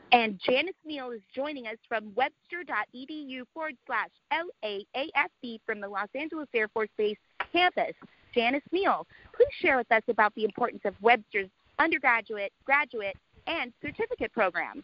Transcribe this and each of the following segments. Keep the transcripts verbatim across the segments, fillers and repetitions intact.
And Janice Neal is joining us from webster.edu forward slash LAAFB from the Los Angeles Air Force Base campus. Janice Neal, please share with us about the importance of Webster's undergraduate, graduate, and certificate programs.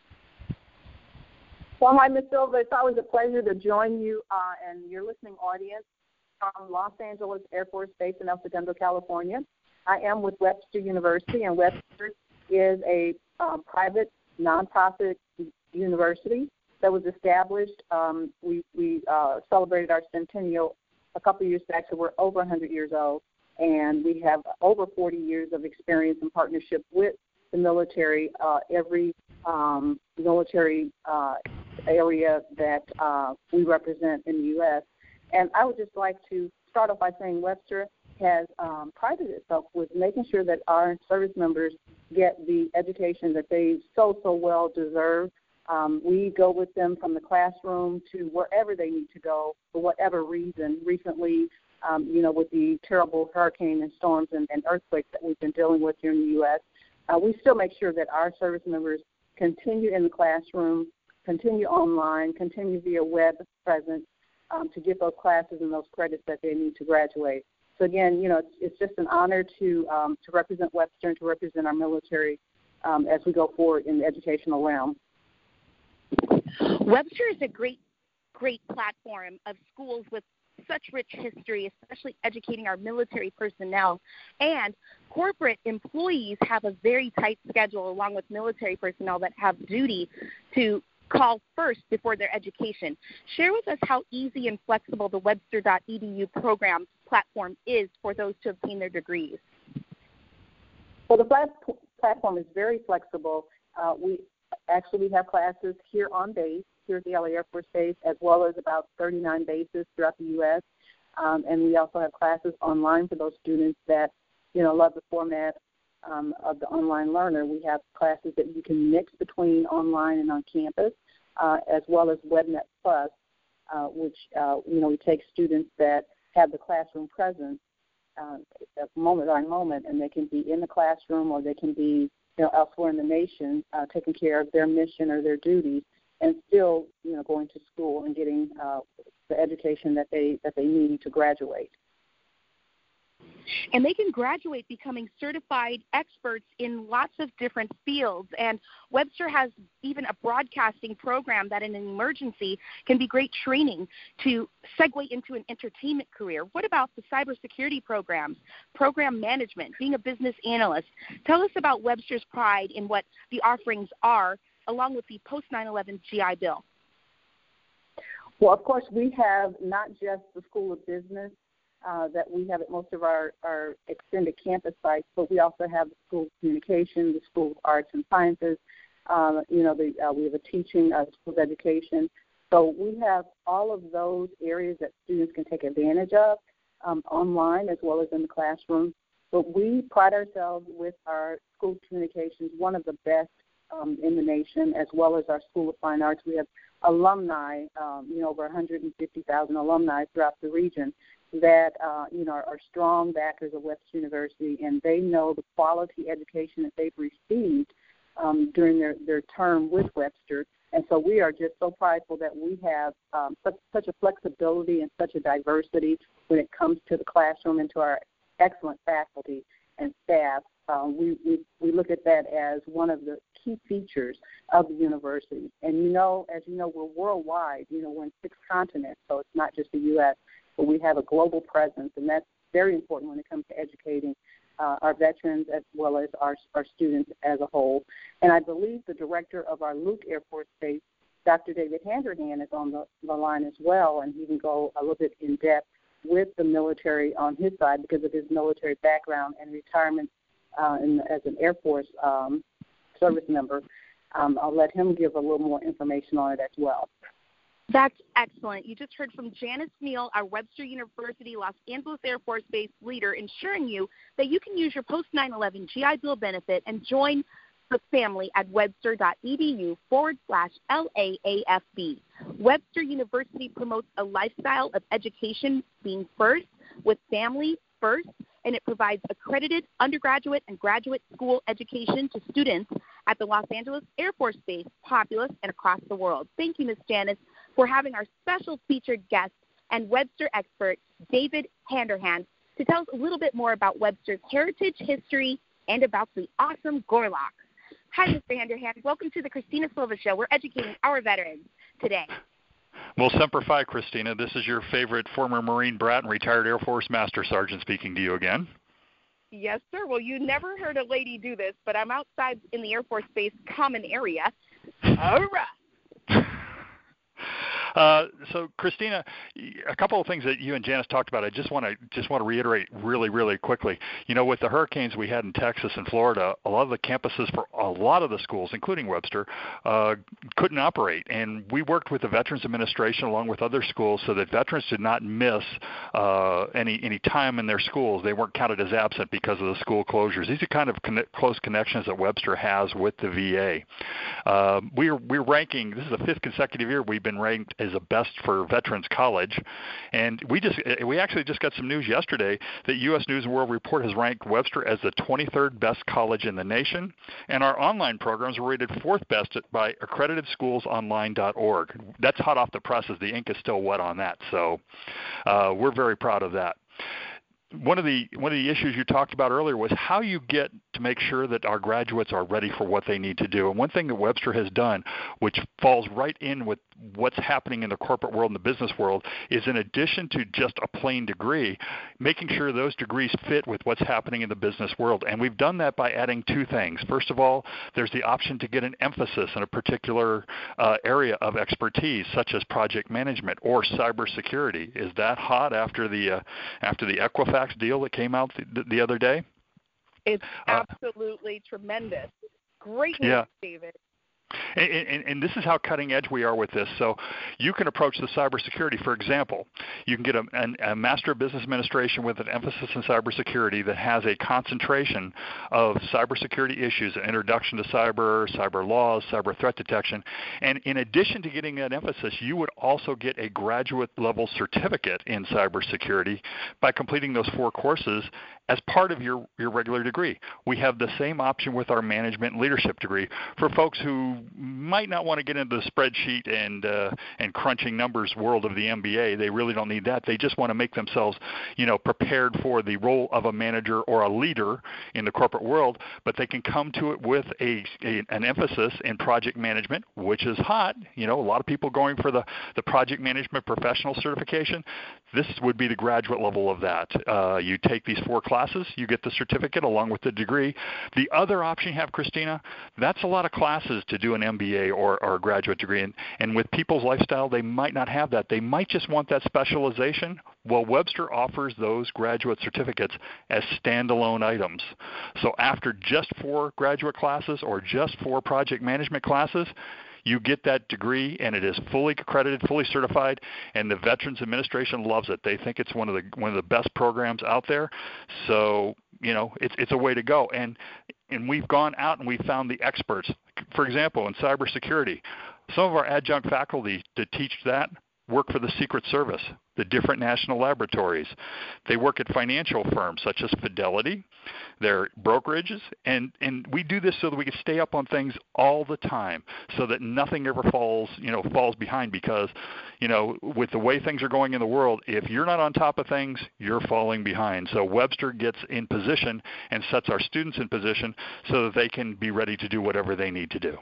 Well, hi, Miz Silva. It's always a pleasure to join you uh, and your listening audience from Los Angeles Air Force Base in El Segundo, California. I am with Webster University, and Webster is a uh, private nonprofit university that was established. Um, we we uh, celebrated our centennial a couple of years back, so we're over one hundred years old, and we have over forty years of experience in partnership with the military, uh, every um, military uh, area that uh, we represent in the U S And I would just like to start off by saying Webster has um, prided itself with making sure that our service members get the education that they so, so well deserve. Um, we go with them from the classroom to wherever they need to go for whatever reason. Recently, um, you know, with the terrible hurricane and storms and, and earthquakes that we've been dealing with here in the U S, uh, we still make sure that our service members continue in the classroom, continue online, continue via web presence um, to get those classes and those credits that they need to graduate. So again, you know, it's, it's just an honor to um, to represent Webster and to represent our military um, as we go forward in the educational realm. Webster is a great, great platform of schools with such rich history, especially educating our military personnel. And corporate employees have a very tight schedule along with military personnel that have duty to call first before their education. Share with us how easy and flexible the Webster.edu program platform is for those to obtain their degrees. Well, the plat- platform is very flexible. Uh, we actually have classes here on base, here at the L A Air Force Base, as well as about thirty-nine bases throughout the U S Um, and we also have classes online for those students that, you know, love the format um, of the online learner. We have classes that you can mix between online and on campus, uh, as well as WebNet Plus, uh, which, uh, you know, we take students that have the classroom presence uh, moment by moment, and they can be in the classroom or they can be, you know, elsewhere in the nation, uh, taking care of their mission or their duties, and still, you know, going to school and getting uh, the education that they that they need to graduate. And they can graduate becoming certified experts in lots of different fields. And Webster has even a broadcasting program that in an emergency can be great training to segue into an entertainment career. What about the cybersecurity programs, program management, being a business analyst? Tell us about Webster's pride in what the offerings are, along with the post nine eleven G I Bill. Well, of course, we have not just the School of Business uh, that we have at most of our, our extended campus sites, but we also have the School of Communication, the School of Arts and Sciences. Uh, you know, the, uh, we have a teaching, uh, school of education. So we have all of those areas that students can take advantage of um, online as well as in the classroom. But we pride ourselves with our School of Communications, one of the best um, in the nation, as well as our School of Fine Arts. We have alumni, um, you know, over one hundred fifty thousand alumni throughout the region that, uh, you know, are, are strong backers of Webster University, and they know the quality education that they've received um, during their, their term with Webster. And so we are just so prideful that we have um, such, such a flexibility and such a diversity when it comes to the classroom and to our excellent faculty and staff. Uh, we, we, we look at that as one of the key features of the university. And, you know, as you know, we're worldwide. You know, we're in six continents, so it's not just the U S, but we have a global presence, and that's very important when it comes to educating uh, our veterans as well as our, our students as a whole. And I believe the director of our Luke Air Force Base, Doctor David Handrahan, is on the, the line as well, and he can go a little bit in depth with the military on his side because of his military background and retirement uh, in, as an Air Force um, service member. Um, I'll let him give a little more information on it as well. That's excellent. You just heard from Janice Neal, our Webster University Los Angeles Air Force Base leader, ensuring you that you can use your post nine eleven G I Bill benefit and join the family at webster.edu forward slash LAAFB. Webster University promotes a lifestyle of education being first, with family first, and it provides accredited undergraduate and graduate school education to students at the Los Angeles Air Force Base, Populous, and across the world. Thank you, Miz Janice, for having our special featured guest and Webster expert, David Handerhand, to tell us a little bit more about Webster's heritage, history, and about the awesome Gorloks. Hi, Mister Handerhand. Welcome to the Christina Silva Show. We're educating our veterans today. Well, Semper Fi, Christina. This is your favorite former Marine brat and retired Air Force Master Sergeant speaking to you again. Yes, sir. Well, you never heard a lady do this, but I'm outside in the Air Force Base common area. All right. Uh, so, Christina, a couple of things that you and Janice talked about, I just want to just want to reiterate really, really quickly. You know, with the hurricanes we had in Texas and Florida, a lot of the campuses for a lot of the schools, including Webster, uh, couldn't operate. And we worked with the Veterans Administration along with other schools so that veterans did not miss uh, any any time in their schools. They weren't counted as absent because of the school closures. These are kind of conne- close connections that Webster has with the V A. Uh, we're we're ranking. This is the fifth consecutive year we've been ranked as a best for Veterans College, and we just we actually just got some news yesterday that U S News and World Report has ranked Webster as the twenty-third best college in the nation, and our online programs are rated fourth best by accredited schools online dot org. That's hot off the presses. The ink is still wet on that, so uh, we're very proud of that. One of the one of the issues you talked about earlier was how you get to make sure that our graduates are ready for what they need to do. And one thing that Webster has done, which falls right in with what's happening in the corporate world and the business world, is in addition to just a plain degree, making sure those degrees fit with what's happening in the business world. And we've done that by adding two things. First of all, there's the option to get an emphasis in a particular uh, area of expertise, such as project management or cybersecurity. Is that hot after the uh, after the Equifax deal that came out the, the other day? It's absolutely uh, tremendous. Great news, yeah. David. And, and, and this is how cutting edge we are with this. So you can approach the cybersecurity. For example, you can get a, a Master of Business Administration with an emphasis in cybersecurity that has a concentration of cybersecurity issues, an introduction to cyber, cyber laws, cyber threat detection. And in addition to getting that emphasis, you would also get a graduate level certificate in cybersecurity by completing those four courses as part of your, your regular degree. We have the same option with our management and leadership degree for folks who might not want to get into the spreadsheet and uh, and crunching numbers world of the M B A. They really don't need that. They just want to make themselves, you know, prepared for the role of a manager or a leader in the corporate world, but they can come to it with a, a an emphasis in project management, which is hot. You know, a lot of people going for the, the project management professional certification. This would be the graduate level of that. Uh, you take these four classes, you get the certificate along with the degree. The other option you have, Christina, that's a lot of classes to do an M B A or, or a graduate degree. And, and with people's lifestyle, they might not have that. They might just want that specialization. Well, Webster offers those graduate certificates as standalone items. So after just four graduate classes or just four project management classes, you get that degree, and it is fully accredited, fully certified, and the Veterans Administration loves it. They think it's one of the one of the best programs out there. So, you know, it's it's a way to go. And and we've gone out and we've found the experts. For example, in cybersecurity, some of our adjunct faculty that teach that work for the Secret Service, the different national laboratories. They work at financial firms such as Fidelity, their brokerages, and, and we do this so that we can stay up on things all the time so that nothing ever falls, you know, falls behind because, you know, with the way things are going in the world, if you're not on top of things, you're falling behind. So Webster gets in position and sets our students in position so that they can be ready to do whatever they need to do.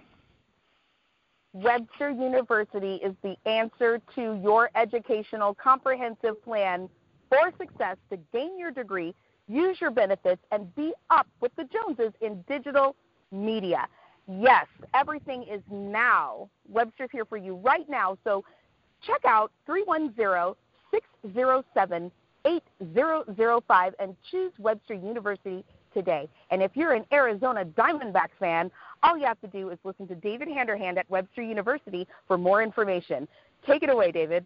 Webster University is the answer to your educational comprehensive plan for success to gain your degree, use your benefits, and be up with the Joneses in digital media. Yes, everything is now. Webster's here for you right now. So check out three one zero, six zero seven, eight zero zero five and choose Webster University today. And if you're an Arizona Diamondbacks fan, all you have to do is listen to David Handerhand at Webster University for more information. Take it away, David.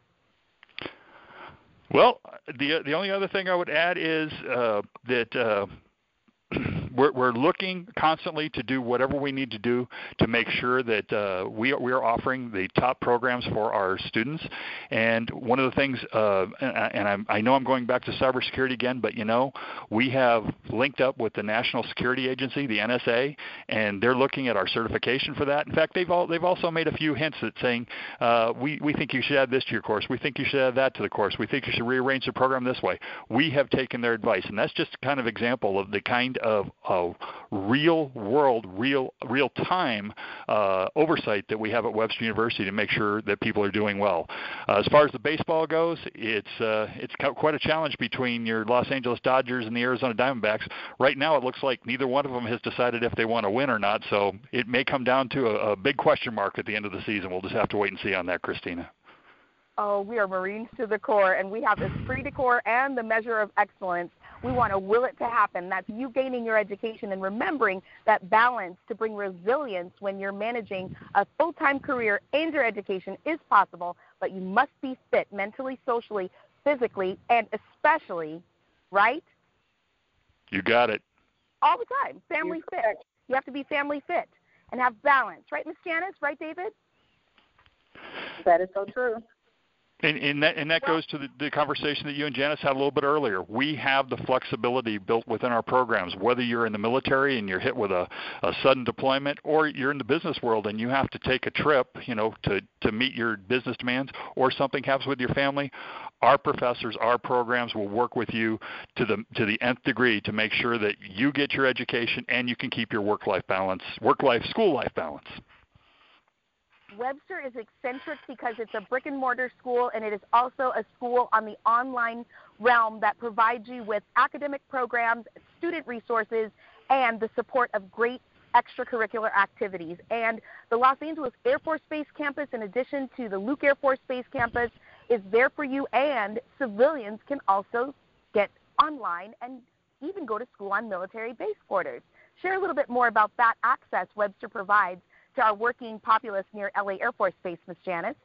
Well, the the only other thing I would add is uh, that uh, we're, we're looking constantly to do whatever we need to do to make sure that uh, we, we are offering the top programs for our students. And one of the things, uh, and, and I'm, I know I'm going back to cybersecurity again, but you know, we have linked up with the National Security Agency, the N S A, and they're looking at our certification for that. In fact, they've all, they've also made a few hints at saying, uh, we, we think you should add this to your course. We think you should add that to the course. We think you should rearrange the program this way. We have taken their advice, and that's just kind of example of the kind of uh, real world, real real time uh, oversight that we have at Webster University to make sure that people are doing well. Uh, as far as the baseball goes, it's uh, it's quite a challenge between your Los Angeles Dodgers and the Arizona Diamondbacks. Right now, it looks like neither one of them has decided if they want to win or not, so it may come down to a, a big question mark at the end of the season. We'll just have to wait and see on that, Christina. Oh, we are Marines to the core, and we have esprit de corps and the measure of excellence. We want to will it to happen. That's you gaining your education and remembering that balance to bring resilience when you're managing a full-time career and your education is possible, but you must be fit mentally, socially, physically, and especially, right? You got it. All the time, family fit. You have to be family fit and have balance. Right, Miz Janice? Right, David? That is so true. And, and, that, and that goes to the, the conversation that you and Janice had a little bit earlier. We have the flexibility built within our programs, whether you're in the military and you're hit with a, a sudden deployment, or you're in the business world and you have to take a trip, you know, to, to meet your business demands, or something happens with your family. Our professors, our programs will work with you to the to the nth degree to make sure that you get your education and you can keep your work-life balance, work-life, school-life balance. Webster is eccentric because it's a brick-and-mortar school, and it is also a school on the online realm that provides you with academic programs, student resources, and the support of great extracurricular activities. And the Los Angeles Air Force Base campus, in addition to the Luke Air Force Base campus, is there for you, and civilians can also get online and even go to school on military base quarters. Share a little bit more about that access Webster provides to our working populace near L A Air Force Base, Miz Janice.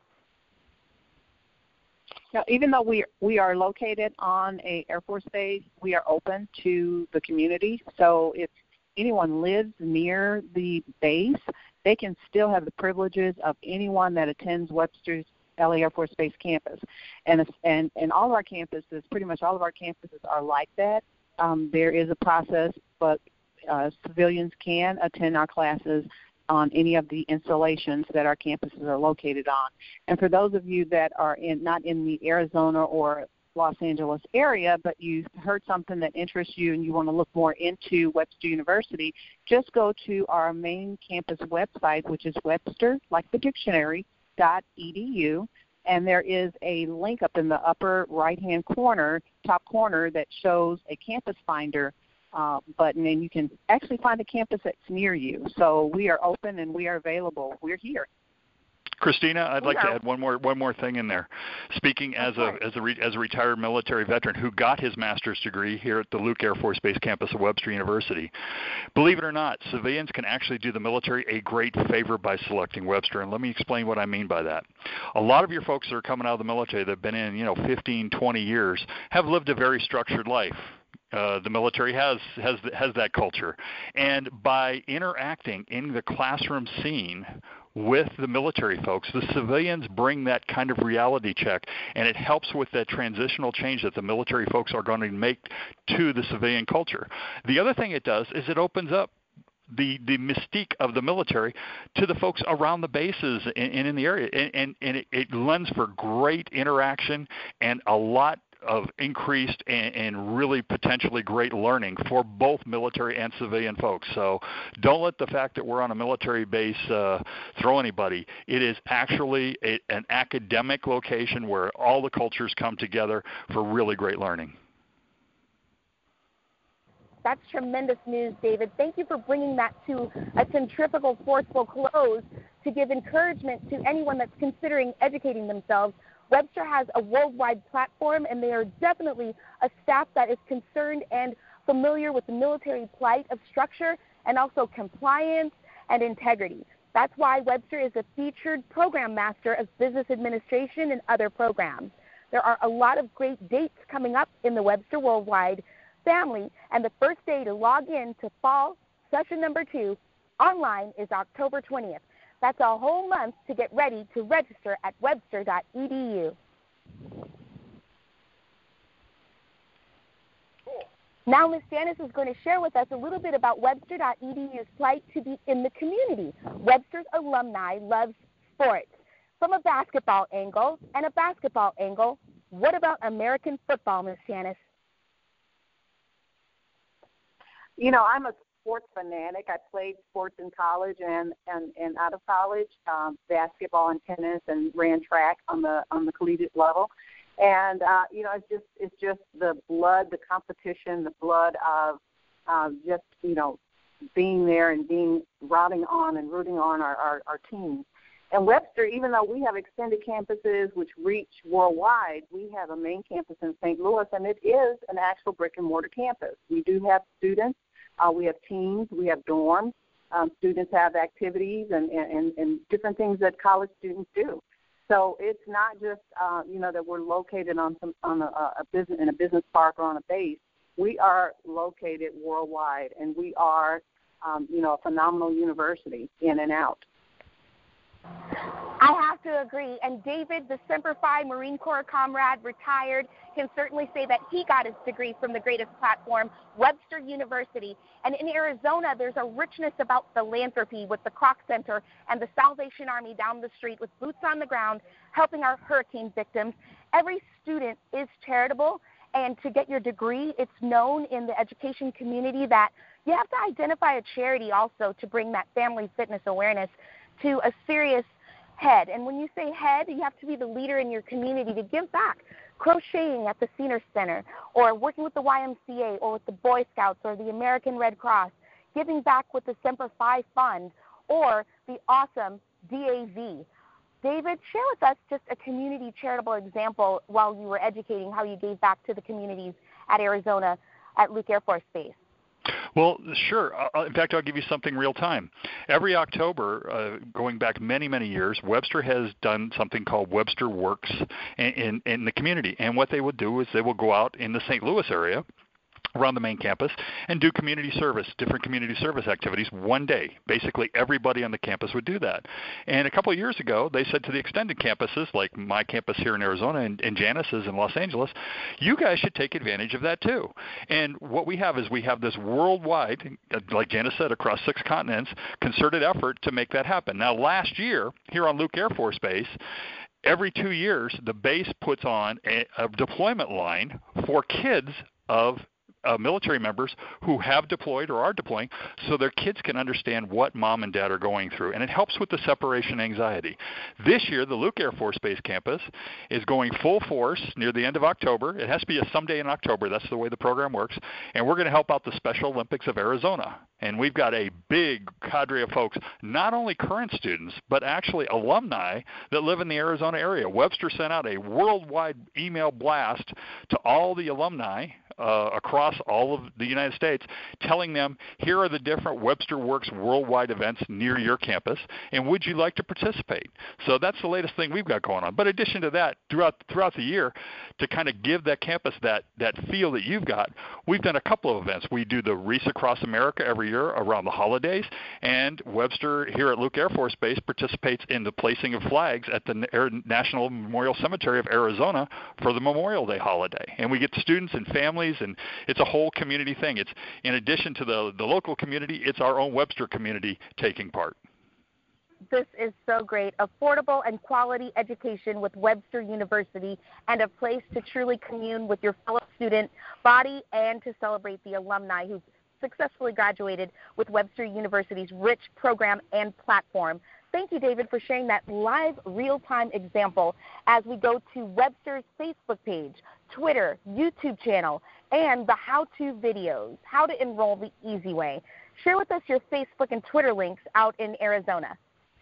Now, even though we we are located on a Air Force base, we are open to the community. So if anyone lives near the base, they can still have the privileges of anyone that attends Webster's L A Air Force Base campus. And and and all of our campuses, pretty much all of our campuses are like that. Um, there is a process, but uh, civilians can attend our classes on any of the installations that our campuses are located on. And for those of you that are in not in the Arizona or Los Angeles area, but you heard something that interests you and you want to look more into Webster University, just go to our main campus website, which is Webster, like the dictionary, dot edu, and there is a link up in the upper right-hand corner, top corner, that shows a campus finder Uh, button, and you can actually find a campus that's near you. So we are open and we are available. We're here. Christina, I'd like yeah. to add one more one more thing in there. Speaking as a as a re, as a retired military veteran who got his master's degree here at the Luke Air Force Base campus of Webster University, believe it or not, civilians can actually do the military a great favor by selecting Webster. And let me explain what I mean by that. A lot of your folks that are coming out of the military that have been in, you know, fifteen, twenty years have lived a very structured life. Uh, the military has has has that culture, and by interacting in the classroom scene with the military folks, the civilians bring that kind of reality check, and it helps with that transitional change that the military folks are going to make to the civilian culture. The other thing it does is it opens up the the mystique of the military to the folks around the bases and, and in the area, and, and, and it, it lends for great interaction and a lot of increased and, and really potentially great learning for both military and civilian folks. So don't let the fact that we're on a military base uh, throw anybody. It is actually a, an academic location where all the cultures come together for really great learning. That's tremendous news, David. Thank you for bringing that to a centrifugal, forceful close to give encouragement to anyone that's considering educating themselves. Webster has a worldwide platform, and they are definitely a staff that is concerned and familiar with the military plight of structure and also compliance and integrity. That's why Webster is a featured program master of business administration and other programs. There are a lot of great dates coming up in the Webster Worldwide family, and the first day to log in to fall session number two online is October twentieth. That's a whole month to get ready to register at webster dot e d u. Now Miz Janice is going to share with us a little bit about webster dot e d u's plight to be in the community. Webster's alumni love sports. From a basketball angle and a basketball angle, what about American football, Miz Janice? You know, I'm a sports fanatic. I played sports in college and, and, and out of college, um, basketball and tennis, and ran track on the on the collegiate level. And uh, you know, it's just it's just the blood, the competition, the blood of uh, just you know being there and being rooting on and rooting on our, our, our teams. And Webster, even though we have extended campuses which reach worldwide, we have a main campus in Saint Louis, and it is an actual brick-and-mortar campus. We do have students. Uh, we have teams. We have dorms. Um, students have activities and, and, and different things that college students do. So it's not just, uh, you know, that we're located on some on a, a business in a business park or on a base. We are located worldwide, and we are, um, you know, a phenomenal university in and out. I have to agree. And David, the Semper Fi Marine Corps comrade, retired, can certainly say that he got his degree from the greatest platform, Webster University. And in Arizona, there's a richness about philanthropy with the Kroc Center and the Salvation Army down the street with boots on the ground helping our hurricane victims. Every student is charitable, and to get your degree, it's known in the education community that you have to identify a charity also to bring that family fitness awareness to a serious head. And when you say head, you have to be the leader in your community to give back. Crocheting at the Senior Center, or working with the Y M C A, or with the Boy Scouts, or the American Red Cross, giving back with the Semper Fi Fund, or the awesome D A V. David, share with us just a community charitable example while you were educating how you gave back to the communities at Arizona at Luke Air Force Base. Well, sure. Uh, in fact, I'll give you something real time. Every October, uh, going back many, many years, Webster has done something called Webster Works in, in, in the community. And what they will do is they will go out in the Saint Louis area around the main campus and do community service, different community service activities one day. Basically, everybody on the campus would do that. And a couple of years ago, they said to the extended campuses, like my campus here in Arizona and, and Janice's in Los Angeles, you guys should take advantage of that too. And what we have is we have this worldwide, like Janice said, across six continents, concerted effort to make that happen. Now, last year, here on Luke Air Force Base, every two years, the base puts on a, a deployment line for kids of Uh, military members who have deployed or are deploying, so their kids can understand what mom and dad are going through, and it helps with the separation anxiety. This year, the Luke Air Force Base campus is going full force near the end of October. It has to be a someday in October. That's the way the program works, and we're going to help out the Special Olympics of Arizona. And we've got a big cadre of folks, not only current students, but actually alumni that live in the Arizona area. Webster sent out a worldwide email blast to all the alumni uh, across all of the United States, telling them, here are the different Webster Works worldwide events near your campus, and would you like to participate? So that's the latest thing we've got going on. But in addition to that, throughout throughout the year, to kind of give that campus that, that feel that you've got, we've done a couple of events. We do the Wreaths Across America every year around the holidays, and Webster here at Luke Air Force Base participates in the placing of flags at the National Memorial Cemetery of Arizona for the Memorial Day holiday. And we get students and families, and it's a whole community thing. It's in addition to the, the local community, it's our own Webster community taking part. This is so great. Affordable and quality education with Webster University, and a place to truly commune with your fellow student body and to celebrate the alumni who've successfully graduated with Webster University's rich program and platform. Thank you, David, for sharing that live, real-time example as we go to Webster's Facebook page, Twitter, YouTube channel, and the how-to videos, how to enroll the easy way. Share with us your Facebook and Twitter links out in Arizona.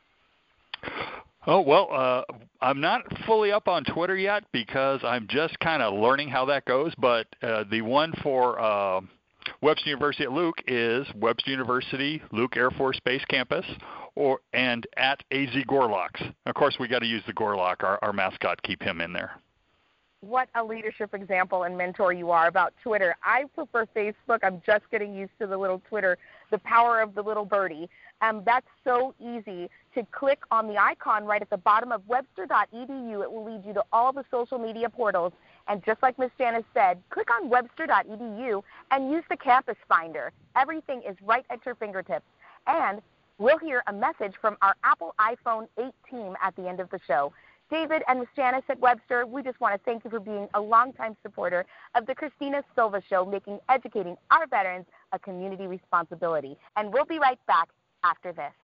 Oh, well, uh, I'm not fully up on Twitter yet because I'm just kind of learning how that goes, but uh, the one for uh, Webster University at Luke is Webster University, Luke Air Force Base Campus, or and at A Z Gorlocks. Of course, we got to use the Gorlock, our, our mascot, keep him in there. what a leadership example and mentor you are. About Twitter, I prefer Facebook. I'm just getting used to the little Twitter, the power of the little birdie. Um, that's so easy to click on the icon right at the bottom of webster dot e d u. It will lead you to all the social media portals. And just like Miz Janice said, click on webster dot e d u and use the Campus Finder. Everything is right at your fingertips. And we'll hear a message from our Apple iPhone eight team at the end of the show. David and Miz Janice at Webster, we just want to thank you for being a longtime supporter of the Christina Silva Show, making educating our veterans a community responsibility. And we'll be right back after this.